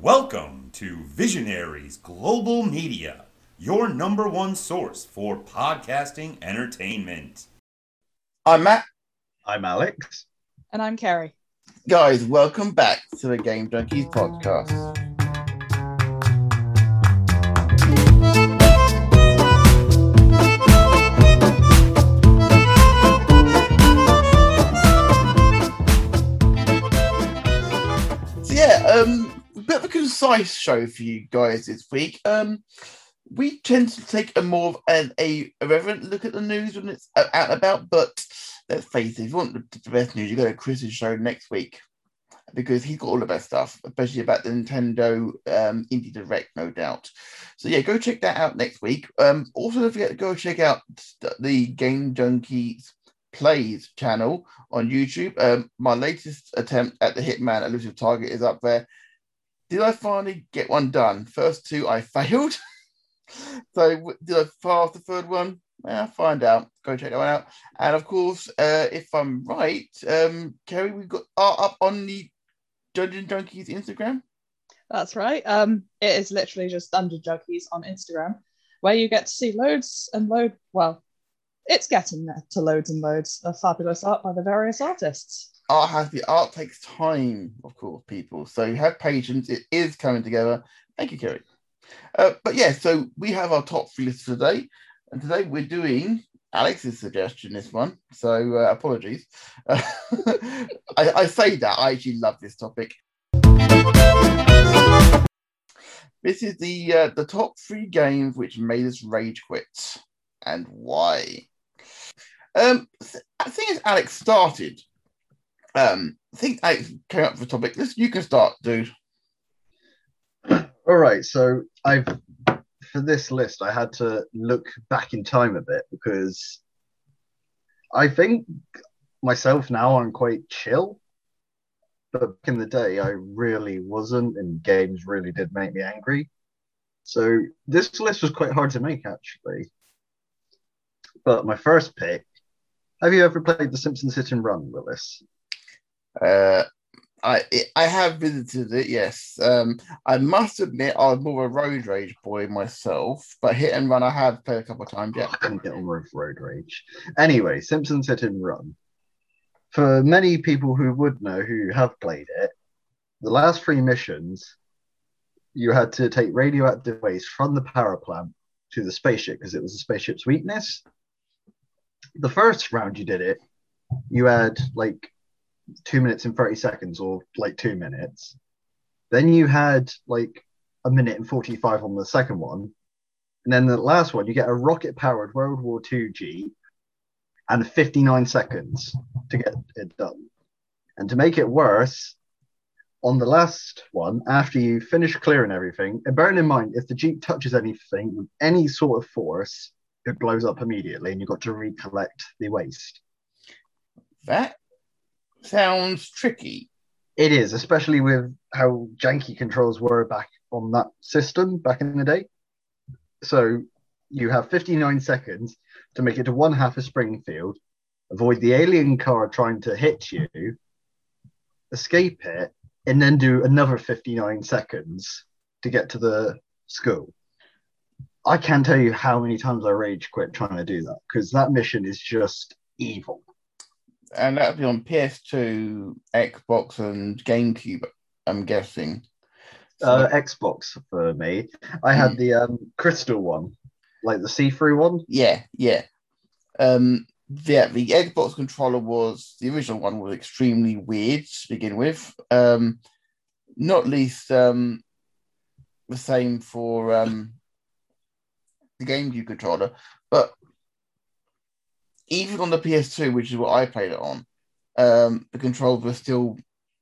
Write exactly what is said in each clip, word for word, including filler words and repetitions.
Welcome to Visionaries Global Media, your number one source for podcasting entertainment. I'm Matt. I'm Alex. And I'm Kerry. Guys, welcome back to the Game Junkies podcast. So yeah, um, a bit of a concise show for you guys this week. Um, we tend to take a more of an a irreverent look at the news when it's out and about, but let's face it, if you want the best news, you go to Chris's show next week because he's got all the best stuff, especially about the Nintendo um, Indie Direct, no doubt. So yeah, go check that out next week. Um, also, don't forget to go check out the Game Junkies Plays channel on YouTube. Um, my latest attempt at the Hitman Elusive Target is up there. Did I finally get one done? First two, I failed. So did I pass the third one? Well, find out. Go check that one out. And of course, uh, if I'm right, um, Kerry, we've got art up on the Dungeon Junkies Instagram. That's right. Um, it is literally just Dungeon Junkies on Instagram, where you get to see loads and load. Well, it's getting there to loads and loads of fabulous art by the various artists. Art has the art takes time, of course, people. So you have patience. It is coming together. Thank you, Kerry. Uh, but yeah, so we have our top three lists today. And today we're doing Alex's suggestion, this one. So uh, apologies. Uh, I, I say that. I actually love this topic. This is the uh, the top three games which made us rage quit and why. Um, I think as Alex started, um, I think Alex came up with a topic. Listen, you can start, dude. All right, so I've for this list I had to look back in time a bit because I think myself now I'm quite chill, but back in the day I really wasn't, and games really did make me angry. So this list was quite hard to make actually. But my first pick. Have you ever played The Simpsons Hit and Run, Willis? Uh, I I have visited it, yes. Um, I must admit I was more of a road rage boy myself, but Hit and Run I have played a couple of times, yeah. I couldn't get on with road rage. Anyway, Simpsons Hit and Run. For many people who would know, who have played it, the last three missions, you had to take radioactive waste from the power plant to the spaceship because it was the spaceship's weakness. The first round you did it, you had like two minutes and thirty seconds or like two minutes. Then you had like a minute and forty-five on the second one. And then the last one, you get a rocket-powered World War Two Jeep and fifty-nine seconds to get it done. And to make it worse, on the last one, after you finish clearing everything, and bearing in mind, if the Jeep touches anything with any sort of force, it blows up immediately and you've got to recollect the waste. That sounds tricky. It is, especially with how janky controls were back on that system back in the day. So you have fifty-nine seconds to make it to one half of Springfield, avoid the alien car trying to hit you, escape it, and then do another fifty-nine seconds to get to the school. I can't tell you how many times I rage quit trying to do that because that mission is just evil. And that'll be on P S two, Xbox, and GameCube, I'm guessing. So, uh, Xbox for me. I had mm. the um, crystal one, like the see-through one. Yeah, yeah. Um, yeah, the Xbox controller was, the original one was extremely weird to begin with. Um, not least um, the same for um, the GameCube controller, but even on the P S two, which is what I played it on, um, the controls were still.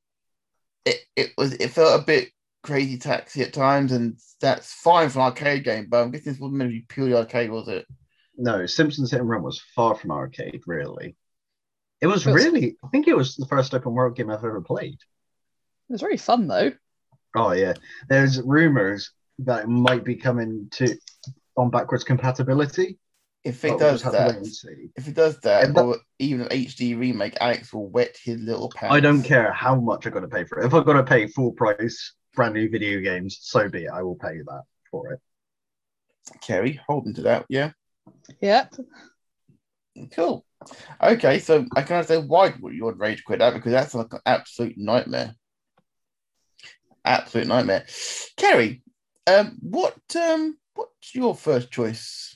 It it was it felt a bit crazy taxi at times, and that's fine for an arcade game. But I'm guessing this wasn't meant to be purely arcade, was it? No, Simpsons Hit and Run was far from arcade. Really, it was, it was really. I think it was the first open world game I've ever played. It was very fun though. Oh yeah, there's rumors that it might be coming to on backwards compatibility. If it does that, if it does that, or even an H D remake, Alex will wet his little pants. I don't care how much I got to pay for it. If I got to pay full price brand new video games, so be it. I will pay that for it. Kerry, holding to that, yeah. Yep. Cool. Okay, so I can understand why you would rage quit that, because that's like an absolute nightmare. Absolute nightmare. Kerry, um, what um, what's your first choice?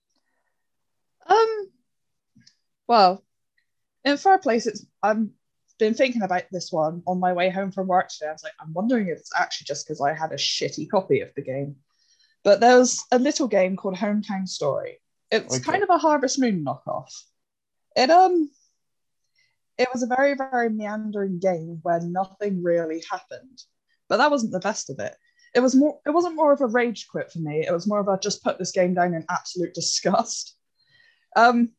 Um. Well, in third place, it's I've been thinking about this one on my way home from work today. I was like, I'm wondering if it's actually just because I had a shitty copy of the game. But there's a little game called Hometown Story. It's Okay. kind of a Harvest Moon knockoff. It um, it was a very very meandering game where nothing really happened. But that wasn't the best of it. It was more. It wasn't more of a rage quit for me. It was more of a just put this game down in absolute disgust. Um,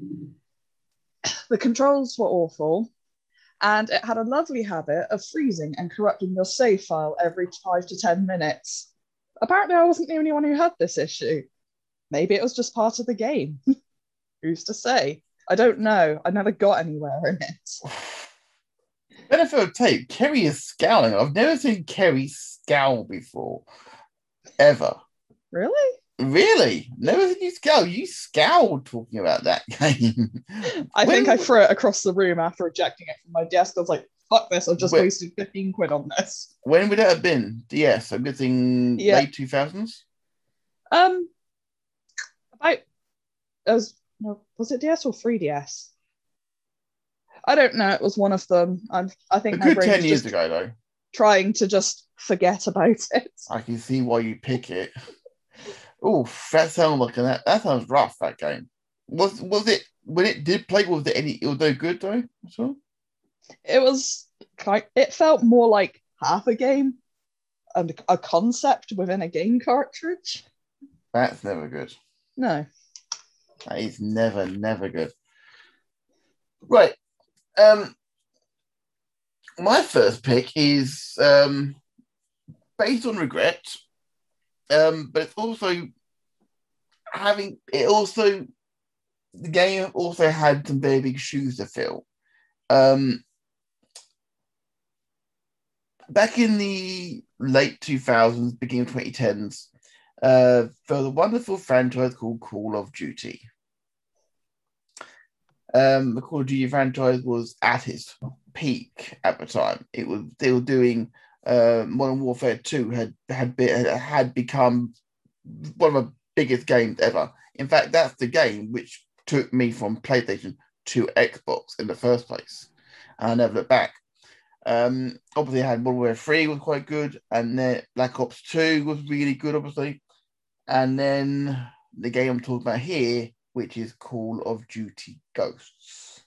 the controls were awful, and it had a lovely habit of freezing and corrupting your save file every five to ten minutes. Apparently, I wasn't the only one who had this issue. Maybe it was just part of the game. Who's to say? I don't know. I never got anywhere in it. Benefit of tape, Kerry is scowling. I've never seen Kerry scowl before. Ever. Really? Really? Never seen you scowl. You scowled talking about that game. I When- think I threw it across the room after ejecting it from my desk. I was like, fuck this, I've just Wait. wasted fifteen quid on this. When would that have been? D S, I'm guessing Yeah. late two thousands? Um, about, it was, no, was it D S or three D S? I don't know, it was one of them. I'm, I A think my good brain ten is years just ago, though. trying to just forget about it. I can see why you pick it. Oh, that sounds like an, that sounds rough. That game was was it when it did play? Was it any? It was no good though. So It was kind, it felt more like half a game and a concept within a game cartridge. that's never good. No. That is never, never good. Right. Um, my first pick is um, based on regret, um, but it's also having it also the game also had some very big shoes to fill. Um, back in the late two thousands, beginning of twenty tens, uh, there was a wonderful franchise called Call of Duty. Um, the Call of Duty franchise was at its peak at the time. It was they were doing uh, Modern Warfare two had had be, had become one of the biggest games ever. In fact, that's the game which took me from PlayStation to Xbox in the first place, and I never looked back. Um, obviously, I had Modern Warfare three was quite good, and then Black Ops two was really good, obviously, and then the game I'm talking about here, which is Call of Duty Ghosts.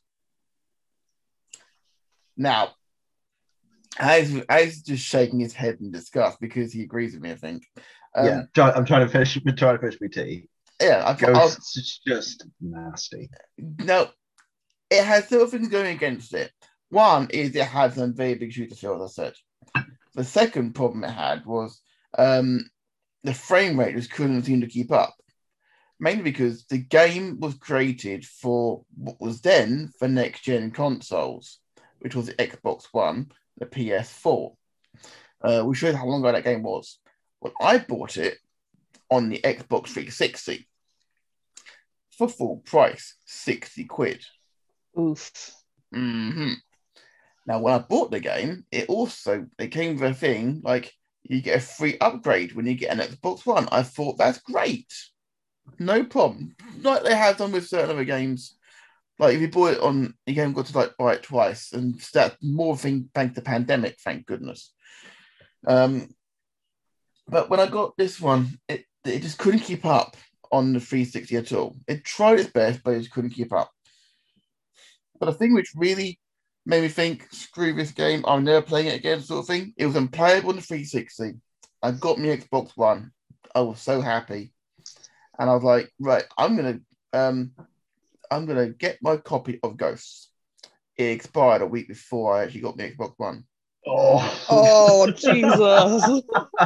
Now, Alex, Alex is just shaking his head in disgust because he agrees with me, I think. Um, yeah, try, I'm trying to finish. I'm trying to finish my tea. Yeah, I've, Ghosts is just nasty. no, it has several things going against it. One is it had some very big shooters, as I said. The second problem it had was um, the frame rate just couldn't seem to keep up. Mainly because the game was created for what was then for next-gen consoles, which was the Xbox One, the P S four. Uh, we showed how long ago that game was. Well, I bought it on the Xbox three sixty for full price, sixty quid. Oof. Mm-hmm. Now, when I bought the game, it also it came with a thing like you get a free upgrade when you get an Xbox One. I thought that's great. No problem. Like they have done with certain other games. Like if you bought it on, you haven't got to like buy it twice, and that's more thing thanks to the pandemic, thank goodness. Um, but when I got this one, it it just couldn't keep up on the three sixty at all. It tried its best, but it just couldn't keep up. But the thing which really made me think, screw this game, I'm never playing it again, sort of thing. It was unplayable on the three sixty. I got my Xbox One. I was so happy. And I was like, right, I'm gonna um I'm gonna get my copy of Ghosts. It expired a week before I actually got my Xbox One. Oh, Oh, Jesus.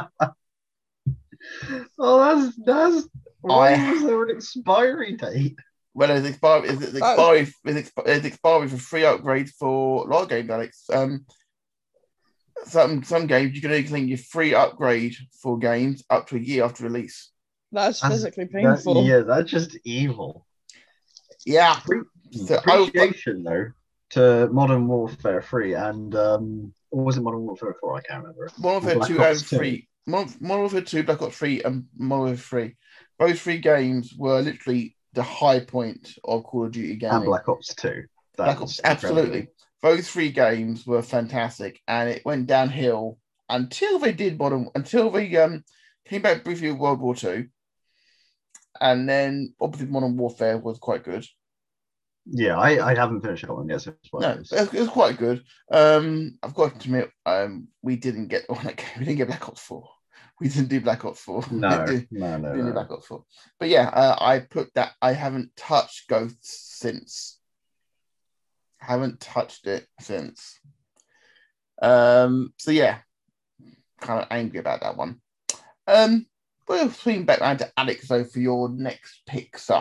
oh, that's that's. Why I- was there an expiry date? Well, it's expired. It's, it's Oh. expired. It's, exp- it's expired for free upgrades for a lot of games, Alex. Um, some some games you can only claim your free upgrade for games up to a year after release. That's That's- physically That- painful. yeah, that's just evil. Yeah. So I was- Appreciation though to Modern Warfare three and um, or was it Modern Warfare four? I can't remember. Modern Warfare Black two Ops and three. Modern, Modern Warfare two, Black Ops three, and Modern Warfare three. Those three games were literally the high point of Call of Duty gaming. And Black Ops two. That Black was Ops, absolutely. incredible. Those three games were fantastic, and it went downhill until they did modern. Until they um came back briefly with World War Two, and then obviously Modern Warfare was quite good. Yeah, I, I haven't finished that one yet. So it's No, it was, it was quite good. Um, I've got to admit, um, we didn't get on that game. We didn't get Black Ops four. We didn't do Black Ops four. no, We no, no, didn't do no. Black Ops four. But yeah, uh, I put that. I haven't touched Ghosts since. Haven't touched it since. Um. So yeah, kind of angry about that one. Um. We'll swing back round to Alex though for your next pick, sir.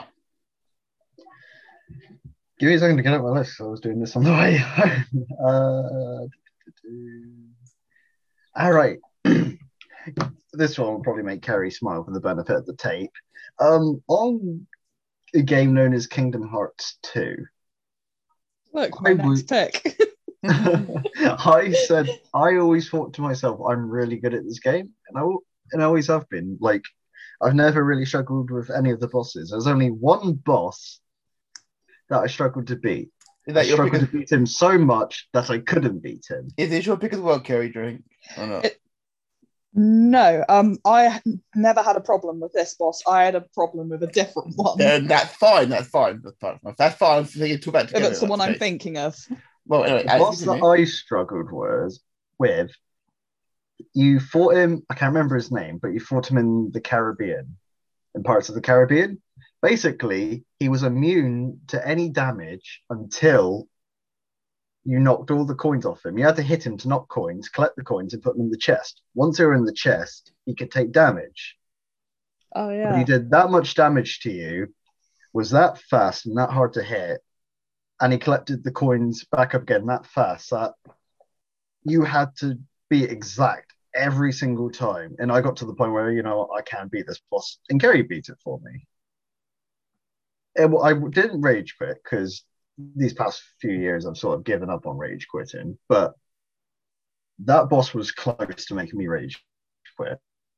Give me a second to get up my list. I was doing this on the way home. Uh, all right. This one will probably make Kerry smile for the benefit of the tape. Um, on a game known as Kingdom Hearts two, Look, my I next would- pick. I said I always thought to myself, I'm really good at this game, and I al- and I always have been. Like, I've never really struggled with any of the bosses. There's only one boss that I struggled to beat. Is I that your pick? struggled Of, to beat him so much that I couldn't beat him. is it your pick as well, Kerry? Drink or not? It- No, um, I never had a problem with this boss. I had a problem with a different one. Then that's fine. That's fine. That's fine. That's fine. So you talk about If together. it's the in one that I'm case. thinking of. Well, anyway, The Alex, boss that continue. I struggled was with, you fought him, I can't remember his name, but you fought him in the Caribbean, in parts of the Caribbean. Basically, he was immune to any damage until you knocked all the coins off him. You had to hit him to knock coins, collect the coins, and put them in the chest. Once they were in the chest, he could take damage. Oh But yeah. he did that much damage to you, was that fast and that hard to hit, and he collected the coins back up again that fast that you had to be exact every single time. And I got to the point where, you know, I can't beat this boss. And Kerry beat it for me. It, I didn't rage quit because these past few years I've sort of given up on rage quitting. But that boss was close to making me rage quit.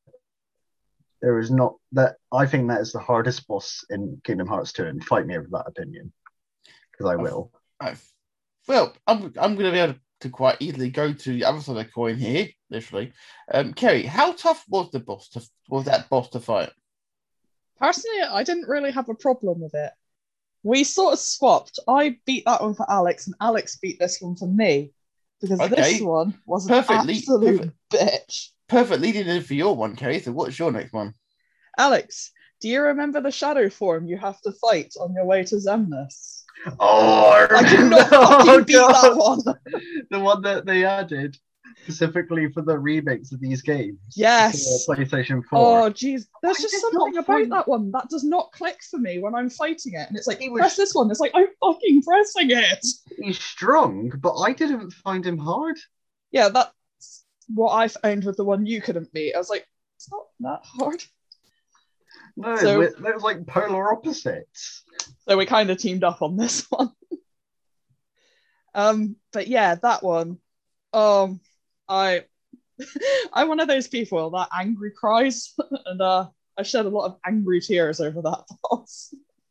There is not that. I think that is the hardest boss in Kingdom Hearts two, and fight me over that opinion because I will. I've- well, I'm I'm going to be able to quite easily go to the other side of the coin here, literally. Um, Kerry, how tough was the boss to was that boss to fight? Personally, I didn't really have a problem with it. We sort of swapped. I beat that one for Alex, and Alex beat this one for me because Okay. this one was an Perfectly- absolute bitch. Perfect leading in for your one, Kerry. So what's your next one? Alex, do you remember the shadow form you have to fight on your way to Zemnis? Oh, I, I did remember- not fucking Oh, beat that God. one. The one that they added specifically for the remakes of these games. Yes. For PlayStation four. Oh, geez. There's I just did something not about find- that one that does not click for me when I'm fighting it. And it's like, He was- press this one. It's like, I'm fucking pressing it. He's strong, but I didn't find him hard. Yeah, that's what I found with the one you couldn't beat. I was like, it's not that hard. No, So- it, it was like polar opposites. So we kind of teamed up on this one. um, but yeah, that one. Um, I, I'm one of those people that angry cries, and uh, I shed a lot of angry tears over that boss,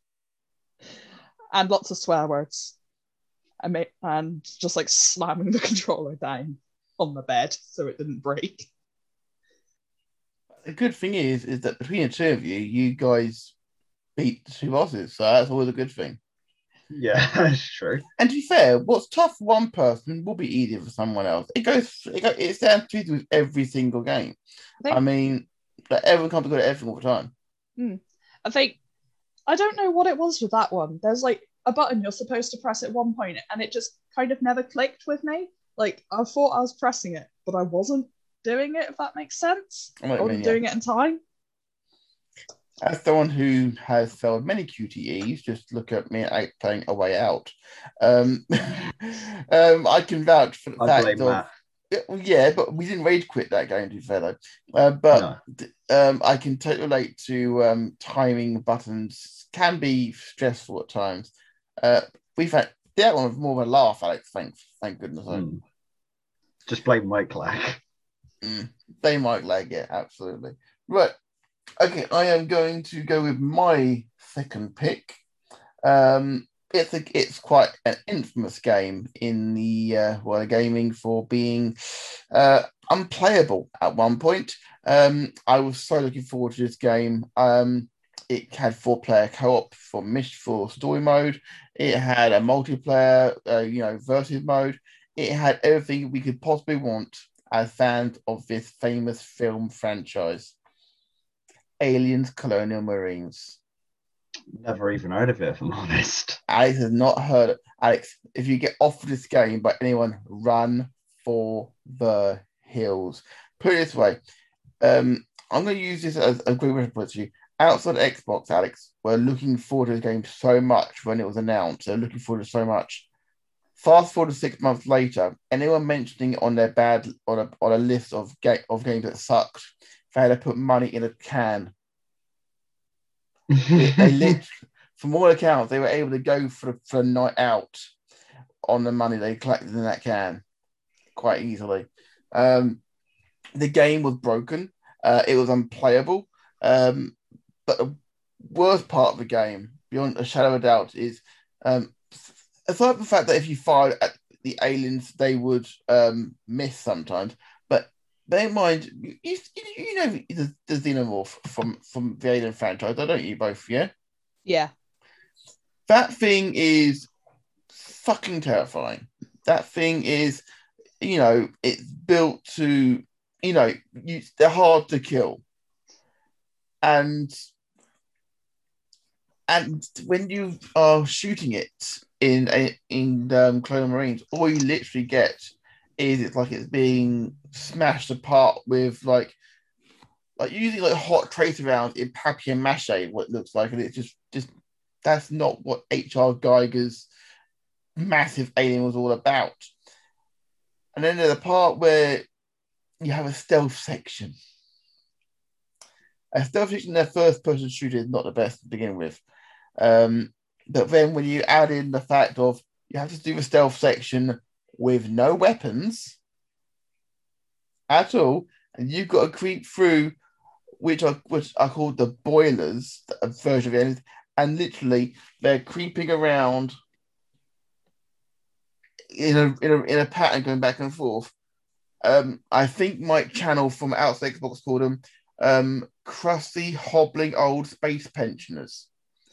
and lots of swear words. I made and just like slamming the controller down on the bed so it didn't break. The good thing is, is that between the two of you, you guys beat the two bosses, so that's always a good thing. Yeah, that's true. And to be fair, what's tough for one person will be easier for someone else. It goes, it goes, it's down to with every single game. I think- I mean, like, everyone can't be good at everything all the time. I think I don't know what it was with that one. There's like a button you're supposed to press at one point, and it just kind of never clicked with me. Like I thought I was pressing it, but I wasn't doing it. If that makes sense, I know what I you wasn't mean, yeah. doing it in time. As someone who has failed many Q T Es, just look at me out playing A Way Out. Um, um, I can vouch for the I fact blame of Matt. Yeah, well, yeah, but we didn't rage quit that game, to be fair though. Uh, but No. um, I can totally relate to um, timing buttons can be stressful at times. Uh, we've had that one was more of a laugh, Alex. Thank, thank goodness. I, Mm. Just blame Mike Lag. mm, they might lag it, absolutely. Right. Okay, I am going to go with my second pick. Um, it's a, it's quite an infamous game in the uh, world of gaming for being uh, unplayable at one point. Um, I was so looking forward to this game. Um, it had four player co-op for mission for story mode. It had a multiplayer, uh, you know, versus mode. It had everything we could possibly want as fans of this famous film franchise, Aliens: Colonial Marines. Never even heard of it, if I'm honest. Alex has not heard it. Alex, if you get offered this game by anyone, run for the hills. Put it this way. Um, I'm going to use this as a great reference to you. Outside Xbox, Alex, we're looking forward to the game so much when it was announced. They're looking forward to so much. Fast forward to six months later, anyone mentioning it on their bad on a on a list of ga- of games that sucked, they had to put money in a can. They, they lit, from all accounts, they were able to go for for a night out on the money they collected in that can quite easily. Um, the game was broken. Uh, it was unplayable. Um, but the worst part of the game, beyond a shadow of a doubt, is um, aside from the fact that if you fired at the aliens, they would um, miss sometimes. But bear in mind, you, you, you know the, the xenomorph from, from the Alien franchise, don't you both? Yeah? Yeah. That thing is fucking terrifying. That thing is, you know, it's built to, you know, you, they're hard to kill. And and when you are shooting it in a in um, Clone Marines, all you literally get is it's like it's being smashed apart with like like using like hot tracer rounds in papier mache, what it looks like, and it's just just that's not what H R. Geiger's massive alien was all about. And then there's a part where you have a stealth section. A stealth section in their first person shooter is not the best to begin with. Um, but then when you add in the fact of you have to do the stealth section with no weapons at all, and you've got to creep through, which are which are called the boilers, a version of it, and literally they're creeping around in a in a in a pattern going back and forth. Um, I think Mike Channel from outside Xbox called them um, crusty, hobbling old space pensioners.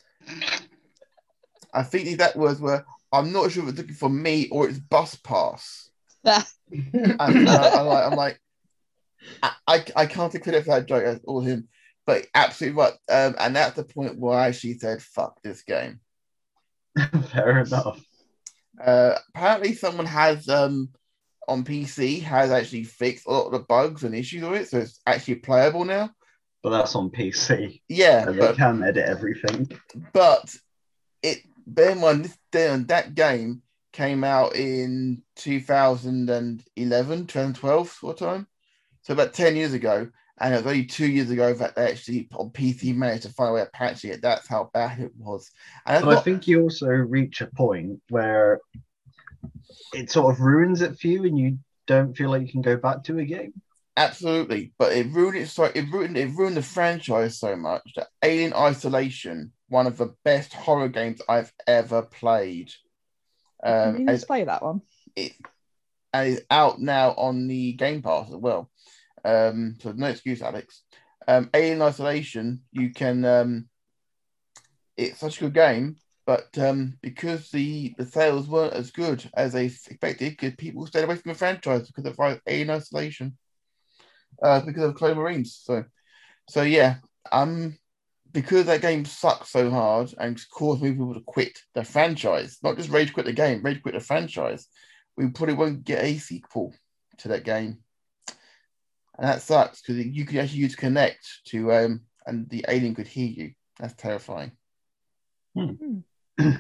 I think the exact words were, I'm not sure if it's looking for me or it's bus pass. and, and I, I'm like, I'm like I, I, I can't take credit for that joke, that's all him. But absolutely right. Um, and that's the point where I actually said, fuck this game. Fair enough. Uh, apparently someone has um on P C has actually fixed a lot of the bugs and issues of it, so it's actually playable now. But that's on P C. Yeah, And but they can edit everything. but it bear in mind this that game came out in two thousand eleven, twenty twelve sort of time, so about ten years ago, and it was only two years ago that they actually on P C managed to find a way of patching it. That's how bad it was. And But not, I think you also reach a point where it sort of ruins it for you and you don't feel like you can go back to a game. absolutely, but it ruined it. So it ruined it ruined the franchise so much that Alien Isolation, one of the best horror games I've ever played, Um, you need as to play that one. it and is out now on the Game Pass as well. Um, so no excuse, Alex. Um, Alien Isolation, you can. Um, it's such a good game, but um, because the the sales weren't as good as they expected, because people stayed away from the franchise because of Alien Isolation, uh, because of Clone Marines. So, so yeah, um, because that game sucks so hard and caused people to quit the franchise, not just rage quit the game, rage quit the franchise, we probably won't get a sequel to that game. And that sucks because you could actually use Connect to, um, and the alien could hear you. That's terrifying. Hmm.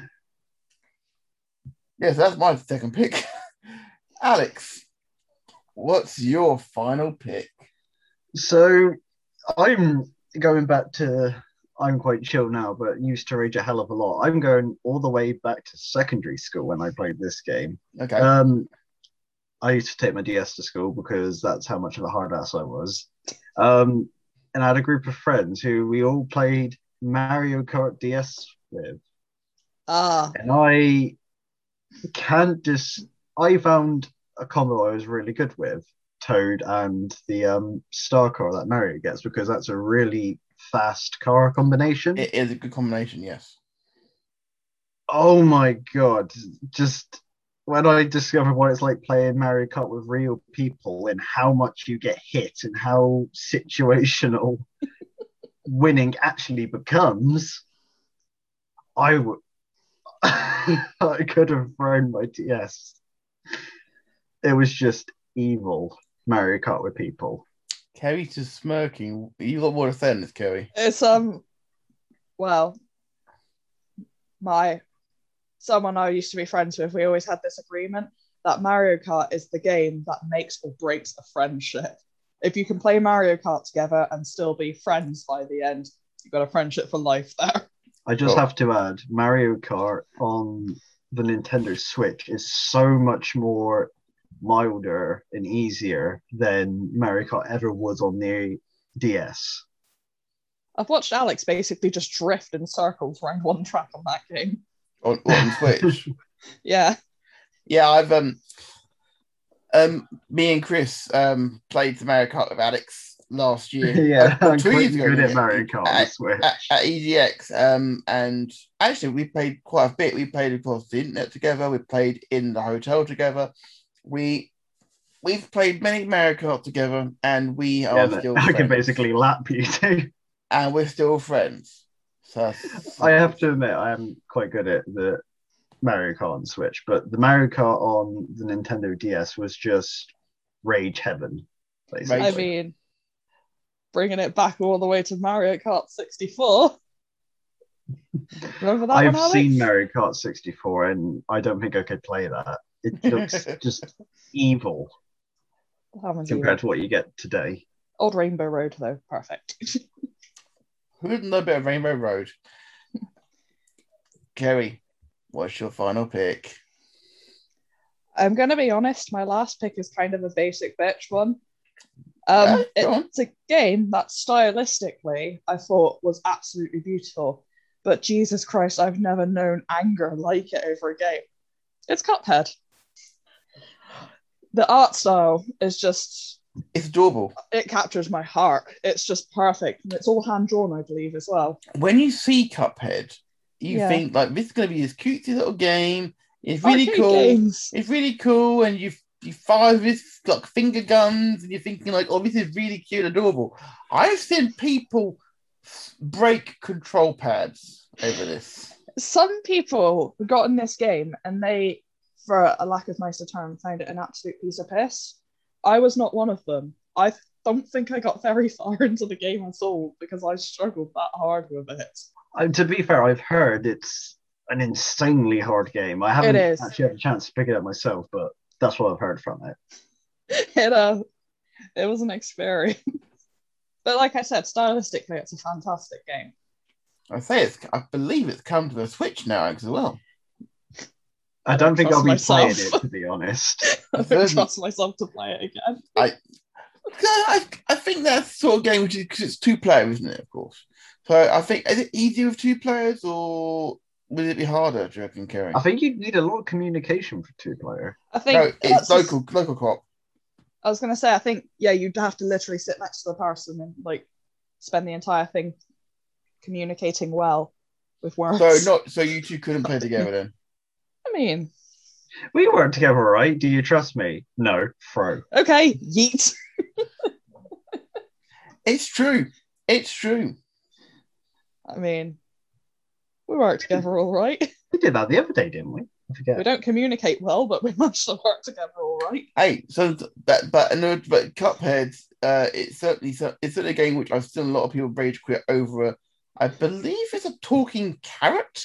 Yeah, so that's my second pick. Alex, what's your final pick? So I'm going back to, I'm quite chill now, but used to rage a hell of a lot. I'm going all the way back to secondary school when I played this game. Okay. Um, I used to take my D S to school because that's how much of a hard ass I was. Um, and I had a group of friends who we all played Mario Kart D S with. Ah, And I can't just, I found a combo I was really good with, Toad and the um, star car that Mario gets, because that's a really fast car combination. It is a good combination, yes. Oh my god, just when I discovered what it's like playing Mario Kart with real people and how much you get hit and how situational winning actually becomes, I would I could have thrown my D S. It was just evil Mario Kart with people. Kerry's just smirking. You got more to say on this, Kerry. it's um, well, my someone I used to be friends with. We always had this agreement that Mario Kart is the game that makes or breaks a friendship. If you can play Mario Kart together and still be friends by the end, you've got a friendship for life there. I just Cool. have to add, Mario Kart on the Nintendo Switch is so much more milder and easier than Mario Kart ever was on the D S. I've watched Alex basically just drift in circles around one track on that game. On, on Switch. Yeah. Yeah, I've um um me and Chris um played the Mario Kart with Alex last year. Yeah, uh, I'm two quite years ago, good at yeah, Mario Kart on the at, Switch. at, at E D X. Um, and actually, we played quite a bit. We played across the internet together. We played in the hotel together. We we've played many Mario Kart together, and we are Yeah, still I friends. can basically lap you too. And we're still friends. So I have to admit, I am quite good at the Mario Kart on Switch, but the Mario Kart on the Nintendo D S was just rage heaven, basically. I mean, bringing it back all the way to Mario Kart sixty-four. Remember that I've one, Alex? seen Mario Kart sixty-four, and I don't think I could play that. It looks just evil That one's compared evil. to what you get today. Old Rainbow Road, though, perfect. who doesn't know about Rainbow Road? Kerry, what's your final pick? I'm going to be honest, my last pick is kind of a basic bitch one. Um, Yeah, go on. it's a game that stylistically I thought was absolutely beautiful, but Jesus Christ, I've never known anger like it over a game. It's Cuphead. The art style is just, It's adorable. it captures my heart. It's just perfect. And it's all hand drawn, I believe, as well. When you see Cuphead, you Yeah. think like this is going to be this cutesy little game. It's really Arcade cool. games. It's really cool, and you you fire with like finger guns, and you're thinking like, oh, this is really cute, and adorable. I've seen people break control pads over this. Some people got in this game and they, for a lack of nicer term, found it an absolute piece of piss. I was not one of them. I don't think I got very far into the game at all because I struggled that hard with it. Uh, to be fair, I've heard it's an insanely hard game. I haven't is. actually had a chance to pick it up myself, but that's what I've heard from it. It uh, it was an experience. But like I said, stylistically, it's a fantastic game. I say it's. I believe it's come to the Switch now as well. I don't think trust I'll be myself. playing it, to be honest. I don't Version- trust myself to play it again. I, I think that's the sort of game which is because it's two player, isn't it? Of course. So I think is it easier with two players or would it be harder? Do you reckon, Kerry? I think you need a lot of communication for two player. I think No, it's that's just- local local co-op. I was gonna say, I think, yeah, you'd have to literally sit next to the person and like spend the entire thing communicating well with words. So not so you two couldn't play together then. I mean, We work together, all right? Do you trust me? No, throw. okay, yeet. It's true. It's true. I mean, we work together all right. We did that the other day, didn't we? I forget. We don't communicate well, but we manage to work together all right. Hey, so th- that but no, but Cuphead, uh, it's certainly so- it's certainly a game which I've seen a lot of people rage quit over. I believe it's a talking carrot.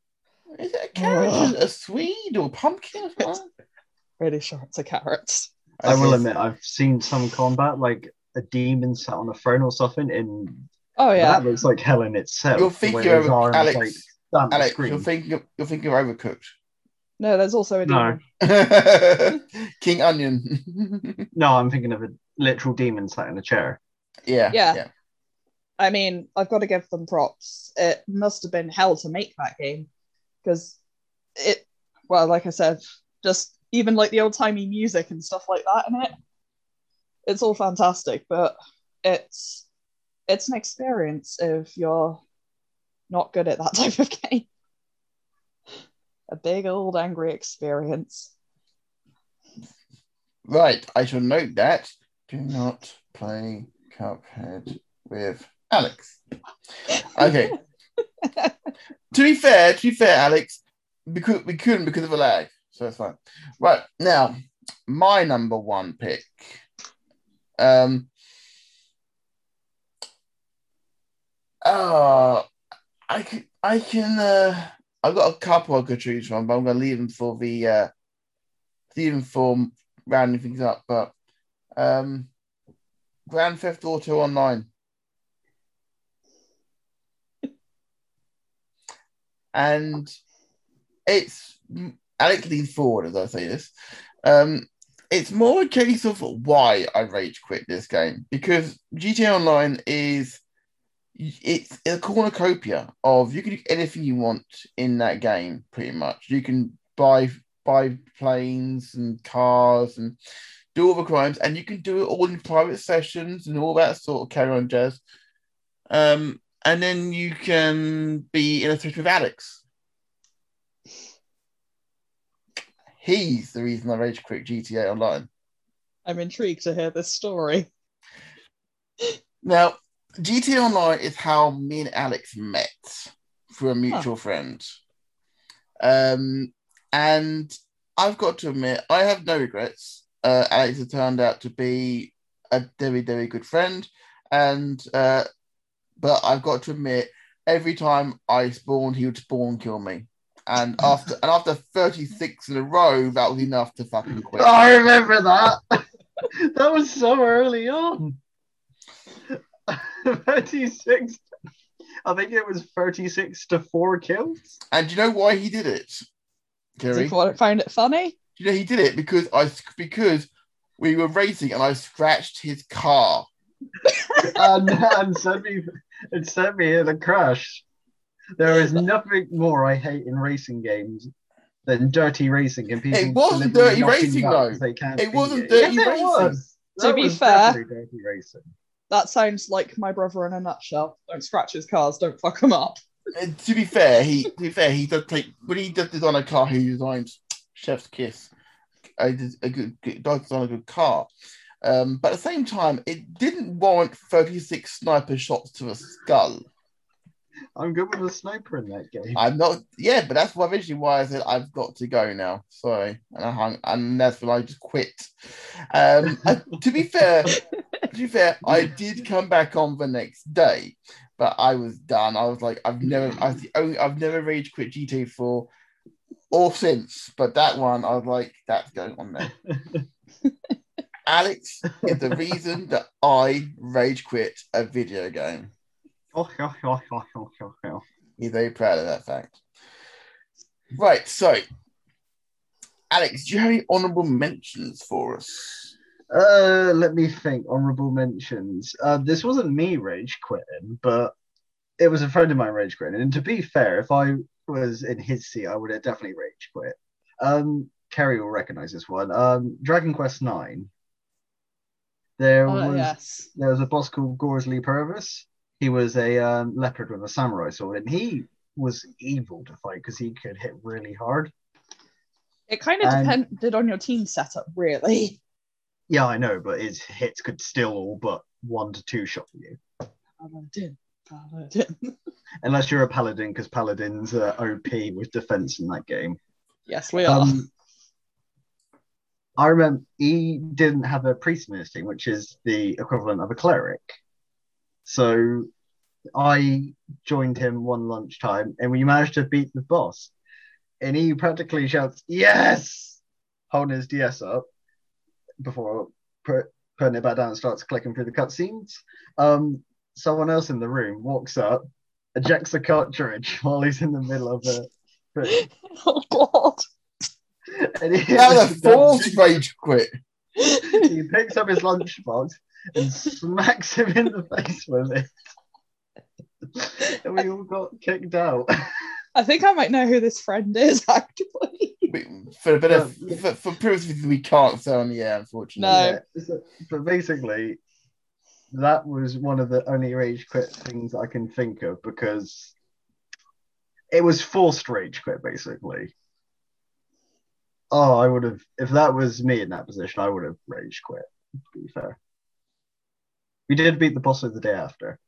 Is it a carrot, Ugh. a Swede, or pumpkin? Or something? Really sure it's a carrot. I will Okay. admit, I've seen some combat, like a demon sat on a throne or something, in Oh yeah. that looks like hell in itself. You're the thinking way his of arms Alex. like stamp the Alex, screen. you're thinking of, you're thinking of Overcooked. No, there's also a No. demon. King Onion. No, I'm thinking of a literal demon sat in a chair. yeah, Yeah. yeah. I mean, I've got to give them props. It must have been hell to make that game because it, well, like I said, just even like the old timey music and stuff like that in it, it's all fantastic. But it's it's an experience if you're not good at that type of game. A big old angry experience. Right, I shall note that. Do not play Cuphead with Alex. Okay. To be fair, to be fair, Alex, we, could, we couldn't because of a lag, so that's fine. Right, now, my number one pick. Um. Oh, I can, I can, uh, I've got a couple I could choose from, but I'm going to leave them for the, uh, leave them for rounding things up, but, um, Grand Theft Auto Online. And it's, Alex leans forward as I say this. Um, it's more a case of why I rage quit this game, because G T A Online is it's a cornucopia of you can do anything you want in that game. Pretty much, you can buy buy planes and cars and do all the crimes, and you can do it all in private sessions and all that sort of carry on jazz. Um, and then you can be in a switch with Alex. He's the reason I rage quit G T A Online. I'm intrigued to hear this story. Now, G T A Online is how me and Alex met through a mutual Huh. friend. Um, and I've got to admit, I have no regrets. Uh, Alex has turned out to be a very, very good friend. And uh, but I've got to admit, every time I spawned, he would spawn kill me. And after and after thirty-six in a row, that was enough to fucking quit. I remember that. That was so early on. thirty-six. I think it was thirty-six to four kills. And do you know why he did it, Does Kerry? he fi- find it funny? You know, he did it because I because we were racing and I scratched his car. and, and sent me it sent me in a crash. There is nothing more I hate in racing games than dirty racing and people. It wasn't deliberately dirty knocking racing, you out though. 'cause They can't It beat wasn't you. dirty Yes, it racing. was. To That be was fair- definitely dirty racing. That sounds like my brother in a nutshell. Don't scratch his cars, don't fuck them up. And to be fair, he to be fair, he does take when he does design a car, he designs Chef's Kiss. A, a good does design a good car. Um, but at the same time, it didn't warrant thirty-six sniper shots to the skull. I'm good with a sniper in that game. I'm not, yeah, but that's why eventually why I said I've got to go now. Sorry, and I hung, and that's when I just quit. Um, uh, to be fair, to be fair, I did come back on the next day, but I was done. I was like, I've never, I was the only, I've never rage quit G T A four or since, but that one, I was like, that's going on there. Alex is the reason that I rage quit a video game. Oh, oh, oh, oh, oh, oh, oh. He's very proud of that fact. Right, so Alex, do you have any honourable mentions for us? Uh, let me think. Honorable mentions. Uh, this wasn't me rage quitting, but it was a friend of mine rage quitting. And to be fair, if I was in his seat, I would have definitely rage quit. Um, Kerry will recognize this one. Um, Dragon Quest nine. There Oh, was yes. there was a boss called Gorsley Purvis. He was a um, leopard with a samurai sword, and he was evil to fight because he could hit really hard. It kind of And- depended on your team setup, really. Yeah, I know, but his hits could still all but one to two shot you. Paladin, Paladin. Unless you're a paladin, because paladins are O P with defense in that game. Yes, we are. Um, I remember he didn't have a priest in his team, which is the equivalent of a cleric. So I joined him one lunchtime, and we managed to beat the boss. And he practically shouts, "Yes!" holding his D S up. before put, putting it back down and starts clicking through the cutscenes. Um, someone else in the room walks up, ejects a cartridge while he's in the middle of a thing. Oh god. And he, That was a forced rage quit. he picks up his lunchbox and smacks him in the face with it. And we all got kicked out. I think I might know who this friend is, actually. For a bit of for, for proof we can't say on the air, unfortunately. No. Yeah, so- but basically, that was one of the only rage quit things I can think of because it was forced rage quit, basically. Oh, I would have, if that was me in that position, I would have rage quit, to be fair. We did beat the boss of the day after.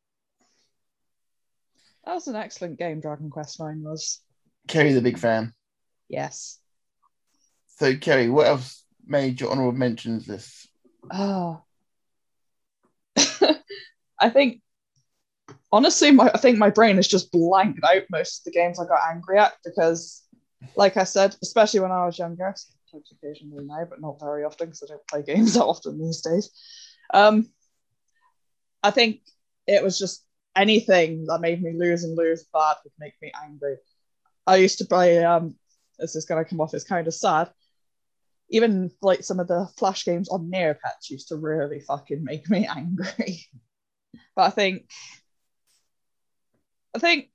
That was an excellent game, Dragon Quest nine was. Kerry's a big fan. Yes. So, Kerry, what else made your honourable mentions list? Oh. I think, honestly, my, I think my brain has just blanked out most of the games I got angry at because, like I said, especially when I was younger, sometimes occasionally now, but not very often because I don't play games that often these days. Um, I think it was just anything that made me lose and lose bad would make me angry. I used to play, um, this is going to come off as kind of sad, even like some of the Flash games on Neopets used to really fucking make me angry. But I think, I think,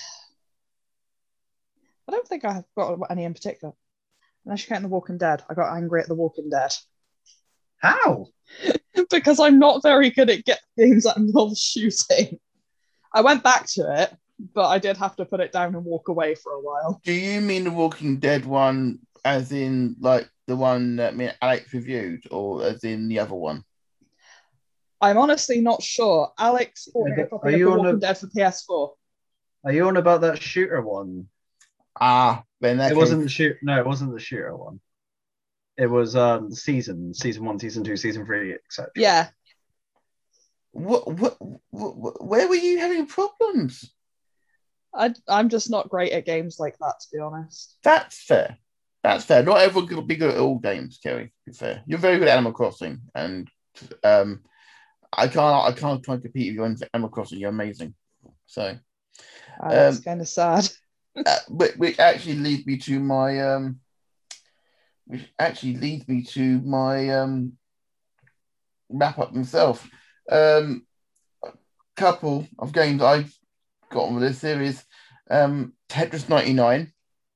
I don't think I've got any in particular. Unless you count The Walking Dead. I got angry at The Walking Dead. How? Because I'm not very good at get games that involve shooting. I went back to it, but I did have to put it down and walk away for a while. Do you mean the Walking Dead one as in like the one that me and Alex reviewed, or as in the other one? I'm honestly not sure. Alex bought me Yeah, a but copy are of you The on Walking the- Dead for P S four. Are you on about that shooter one? Ah, then that It case- wasn't the shoot. No, it wasn't the shooter one. It was um season, season one, season two, season three, et cetera. Yeah. What, what, what, where were you having problems? I, I'm just not great at games like that, to be honest. That's fair. That's fair. Not everyone can be good at all games, Kerry. To be fair, you're very good at Animal Crossing, and um, I can't, I can't try and compete with you on Animal Crossing. You're amazing. So, Uh, that's Um, kind of sad. uh, which, which actually leads me to my, um, which actually leads me to my um, wrap up myself. Um, a couple of games I've got on with this series. Um, Tetris ninety-nine.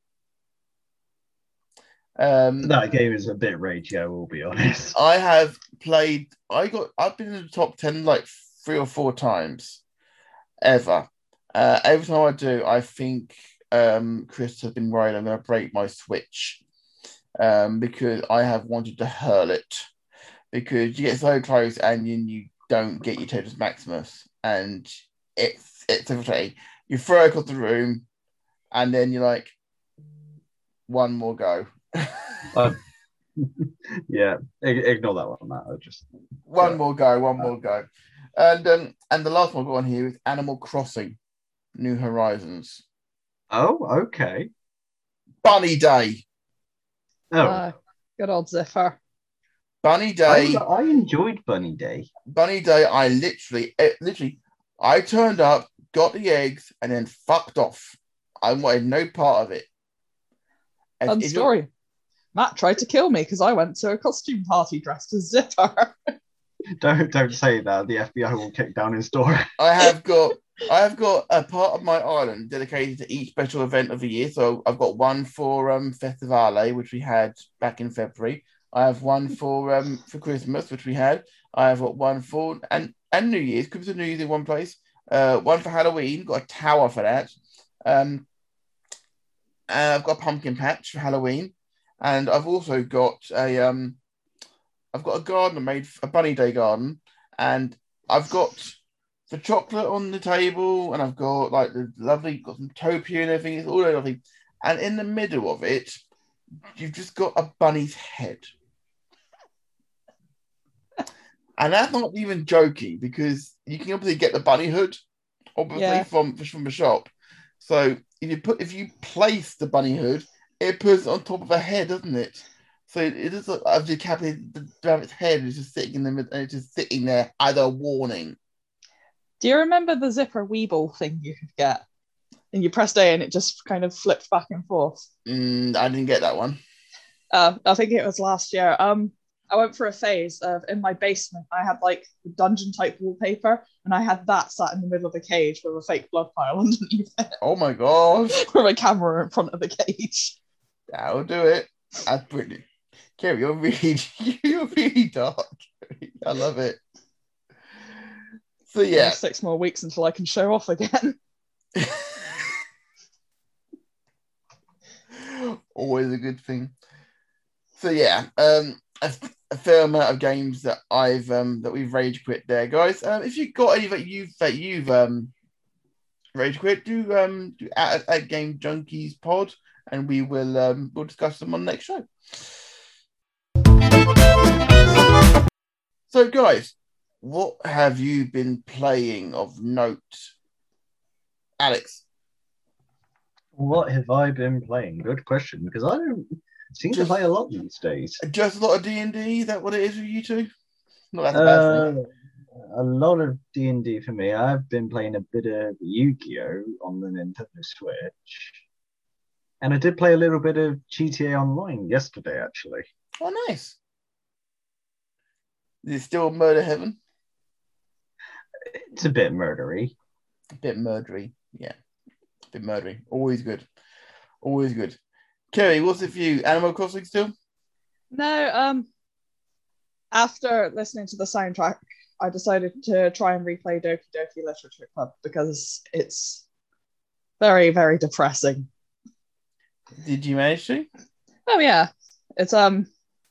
Um, That game is a bit ragey, I will be honest. I have played. I got. I've been in the top ten like three or four times, ever. Uh, every time I do, I think um, Chris has been worried I'm going to break my Switch um, because I have wanted to hurl it because you get so close and then you don't get your Tetris Maximus and it's it's frustrating. You throw it across the room and then you're like, one more go. Uh, yeah, ig- ignore that one, Matt. I just One Yeah. more go, one more go. And um, and the last one I've got on here is Animal Crossing New Horizons. oh, okay. Bunny Day. Oh, Uh, good old Ziffer. Bunny I, Day. I enjoyed Bunny Day. Bunny Day, I literally, eh, literally, I turned up, got the eggs, and then fucked off. I wanted no part of it. And Fun if you're- story. Matt tried to kill me because I went to a costume party dressed as Ziffer. Don't don't say that. The F B I will kick down his door. I have got I have got a part of my island dedicated to each special event of the year. So I've got one for um Festivale, which we had back in February. I have one for um for Christmas, which we had. I have got one for and and New Year's, Christmas and New Year's in one place. Uh, one for Halloween, got a tower for that. Um, uh, I've got a pumpkin patch for Halloween, and I've also got a um, I've got a garden I made, a bunny day garden, and I've got the chocolate on the table, and I've got like the lovely, got some topiary and everything. It's all lovely, and in the middle of it, you've just got a bunny's head. And that's not even joking because you can obviously get the bunny hood, obviously Yeah. from from the shop. So if you put if you place the bunny hood, it puts it on top of a head, doesn't it? So it is like I've decapitated the rabbit's head and it's just sitting in the middle, and it's just sitting there as a warning. Do you remember the zipper Weeble thing you could get? And you pressed A and it just kind of flipped back and forth. Mm, I didn't get that one. Uh, I think it was last year. Um, I went for a phase of in my basement. I had like the dungeon type wallpaper, and I had that sat in the middle of the cage with a fake blood pile underneath it. Oh my god! With a camera in front of the cage. That'll do it. That's brilliant. Kerry, you're really, you're really dark. I love it. So yeah, six more weeks until I can show off again. Always a good thing. So yeah, um, a, a fair amount of games that I've um that we've rage quit there, guys. Um, if you've got any that you've that you've um rage quit, do um do at, at Game Junkies Pod, and we will um we'll discuss them on the next show. So guys, what have you been playing of note, Alex? What have I been playing? Good question, because I don't seem Just- to play a lot these days. Just a lot of D and D. Is that what it is with you two? Not that's a bad thing. Uh, a lot of D and D for me. I've been playing a bit of Yu-Gi-Oh! On the Nintendo Switch. And I did play a little bit of G T A Online yesterday, actually. Oh, nice. Is it still Murder Heaven? It's a bit murdery. A bit murdery, yeah. A bit murdery. Always good. Always good. Kerry, what's it for you? Animal Crossing still? No, um, after listening to the soundtrack, I decided to try and replay Doki Doki Literature Club because it's very, very depressing. Did you manage to? Oh yeah, it's um,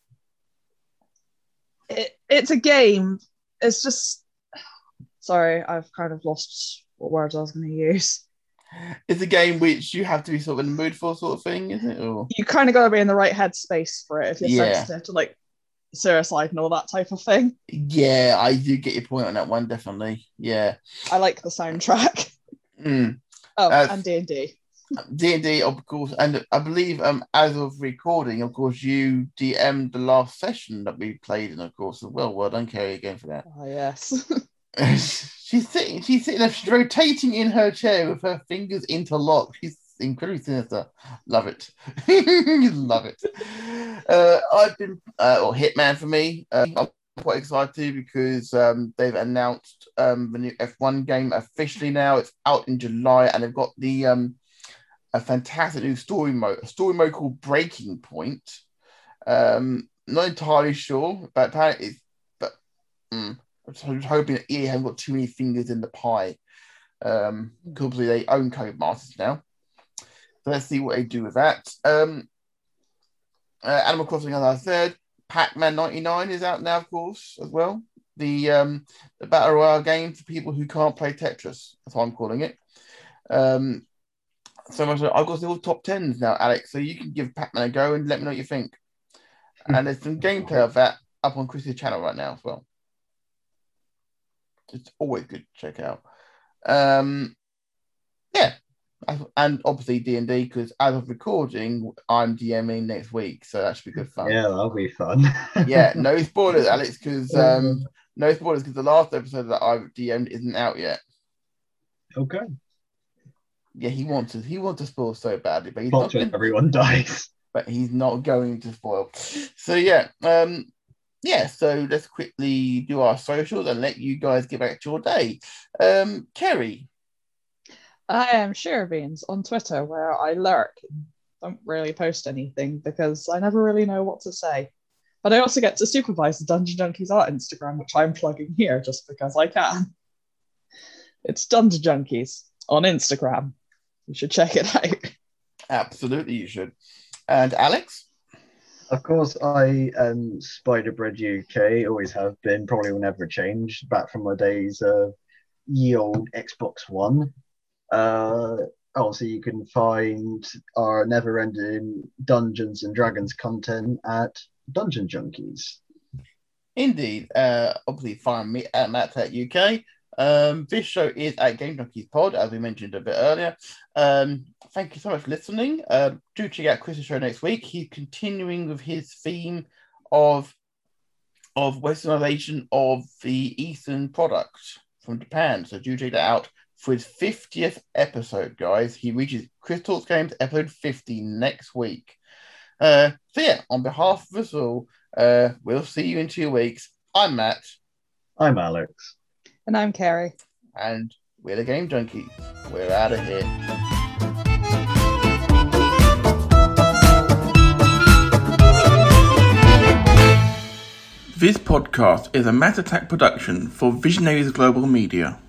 it, it's a game. It's just sorry, I've kind of lost what words I was going to use. It's a game which you have to be sort of in the mood for, sort of thing, is it? Or You kind of got to be in the right headspace for it if you're Yeah. sensitive to like suicide and all that type of thing. yeah, I do get your point on that one, definitely. Yeah. I like the soundtrack. Mm. Oh, Uh, and D and D. D and D, of course, and I believe, um, as of recording, of course, you D M'd the last session that we played in, of course, as well. Well done, Kerry, again for that. Oh yes. she's sitting, she's sitting there, she's rotating in her chair with her fingers interlocked. She's incredibly sinister. Love it. Love it. Uh, I've been, uh, or Hitman for me. Uh, I'm quite excited because um, they've announced um, the new F one game officially now. It's out in July, and they've got the um, a fantastic new story mode, a story mode called Breaking Point. Um, not entirely sure, but apparently, it's, but mm, I was hoping that E A haven't got too many fingers in the pie. Um, because obviously they own Codemasters now. So let's see what they do with that. Um, uh, Animal Crossing, as I said, Pac-Man ninety-nine is out now, of course, as well. The um, the Battle Royale game for people who can't play Tetris. That's what I'm calling it. Um, so much. I've got all top tens now, Alex. So you can give Pac-Man a go and let me know what you think. And there's some gameplay of that up on Chris's channel right now as well. It's always good to check out. Um, yeah, and obviously D and D, because as of recording, I'm DMing next week, so that should be good fun. Yeah, that'll be fun. Yeah, no spoilers, Alex, because um, no spoilers because the last episode that I've D M'd isn't out yet. Okay. Yeah, he wants to. He wants to spoil so badly, but he's Plot not. twist, Going, everyone dies. but he's not going to spoil. So yeah, um, yeah. So let's quickly do our socials and let you guys get back to your day. Um, Kerry. I am Beans on Twitter, where I lurk and don't really post anything because I never really know what to say. But I also get to supervise the Dungeon Junkies art Instagram, which I'm plugging here just because I can. It's Dungeon Junkies on Instagram. You should check it out. Absolutely, you should. And Alex? Of course, I am Spiderbread U K, always have been, probably will never change, back from my days of ye old Xbox One. Uh, also, you can find our never-ending Dungeons and Dragons content at Dungeon Junkies. Indeed. Uh, obviously, find me at Matt at U K. Um, this show is at Game Junkies Pod, as we mentioned a bit earlier. Um, thank you so much for listening. Uh, do check out Chris's show next week. He's continuing with his theme of of westernization of the Eastern product from Japan. So do check that out for his fiftieth episode, guys. He reaches Chris Talks Games episode fifty next week. Uh, so yeah, on behalf of us all, uh, we'll see you in two weeks. I'm Matt. I'm Alex. And I'm Carrie. And we're the Game Junkies. We're out of here. This podcast is a Matt Attack production for Visionaries Global Media.